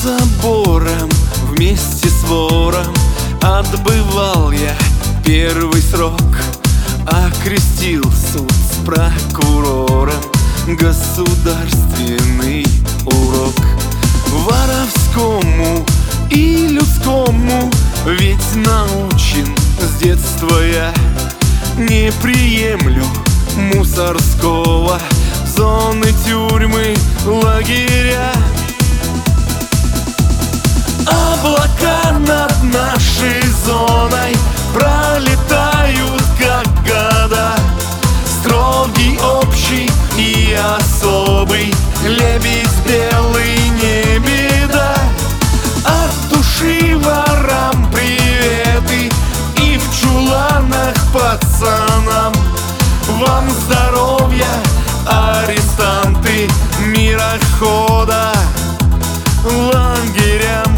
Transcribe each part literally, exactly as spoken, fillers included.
забором вместе с вором отбывал я первый срок. Окрестил суд с прокурором государственный урок. Воровскому и людскому ведь научен с детства я. Не приемлю мусорского, зоны, тюрьмы, лагеря. Облака над нашей зоной пролетают, как года. Строгий, общий и особый, лебедь белый, не беда. От души ворам приветы и в чуланах пацанам. Вам здоровья, арестанты мирохода, лагерям.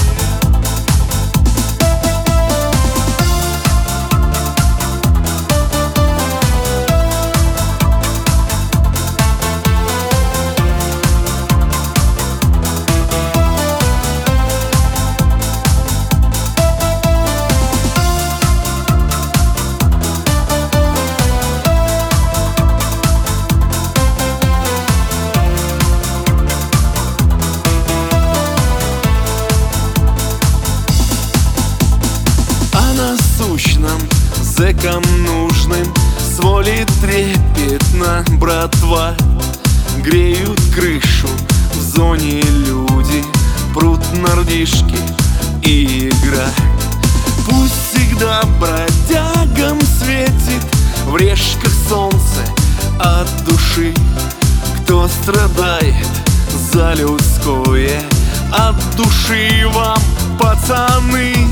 Насущным зэкам нужным с воли трепетно, братва. Греют крышу в зоне люди, прут нордишки и игра. Пусть всегда бродягам светит в решках солнце от души. Кто страдает за людское, от души вам, пацаны.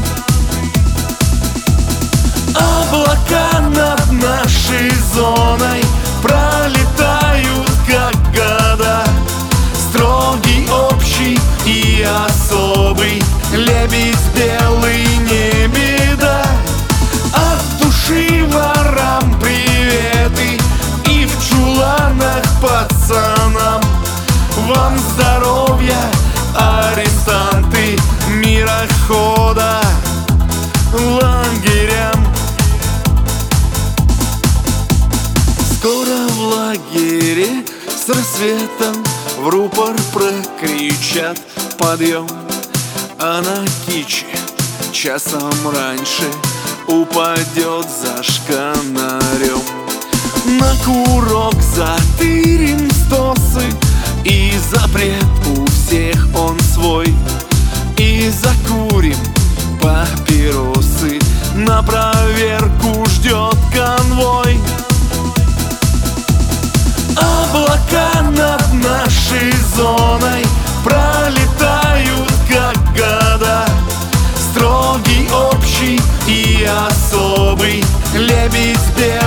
Облака над нашей зоной пролетают, как года. Строгий, общий и особый, лебедь белый, не беда. От души ворам приветы и в чуланах пацанам. Вам здоровья, арестанты мирохода, лагерям. Скоро в лагере с рассветом в рупор прокричат подъем. А на киче часом раньше упадет за шканарем. На курок затырим стосы, и запрет у всех он свой. И закурим папиросы, на проверку ждет конвой. Облака над нашей зоной пролетают, как года. Строгий, общий и особый, лебедь белый.